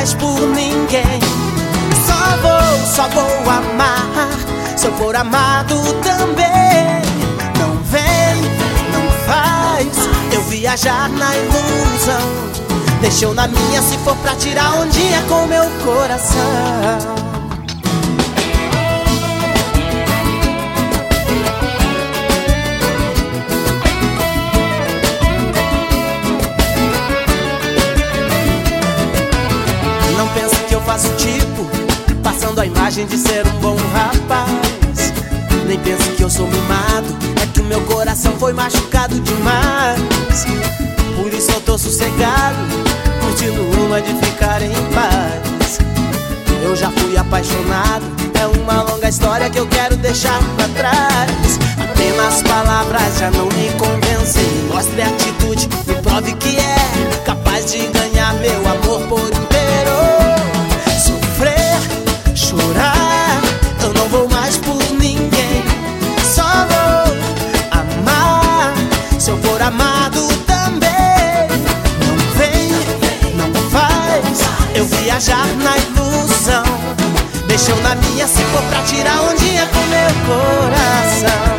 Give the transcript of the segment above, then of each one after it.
mais por ninguém. Só vou amar se eu for amado também. Não vem, não faz eu viajar na ilusão. Deixa eu na minha se for pra tirar ondinha com meu coração. Não pensa que eu faço tipo, passando a imagem de ser um bom rapaz. Nem pensa que eu sou mimado, é que o meu coração foi machucado demais. Por isso eu tô sossegado, curtindo uma de ficar em paz. Eu já fui apaixonado, é uma longa história que eu quero deixar pra trás. Apenas palavras já não me convencem. Mostre atitude, me prove que é capaz de ganhar meu amor por inteiro. Sofrer, chorar, eu não vou mais por ninguém. Só vou amar se eu for amado também. Não vem, não faz eu viajar na ilusão. Deixa eu na minha se for pra tirar ondinha com meu coração.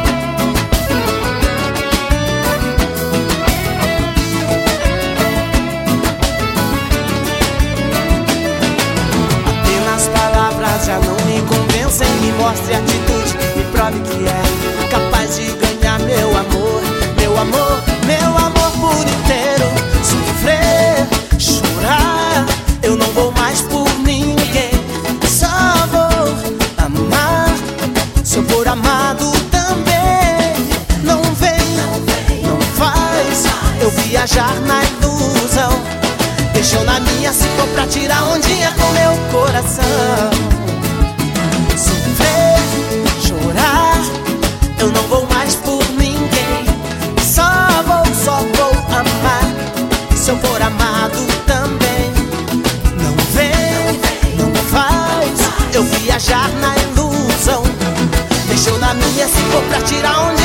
Já não me convencem, me mostre atitude, me prove que é capaz de ganhar meu amor, meu amor, meu amor por inteiro. Sofrer, chorar, eu não vou mais por ninguém. Só vou amar se eu for amado também. Não vem, não faz eu viajar na ilusão. Deixa eu na minha se for pra tirar ondinha com meu coração. Sofrer, chorar, eu não vou mais por ninguém. Só vou amar se eu for amado também. Não vem, não faz eu viajar na ilusão. Deixa eu na minha se for pra tirar ondinha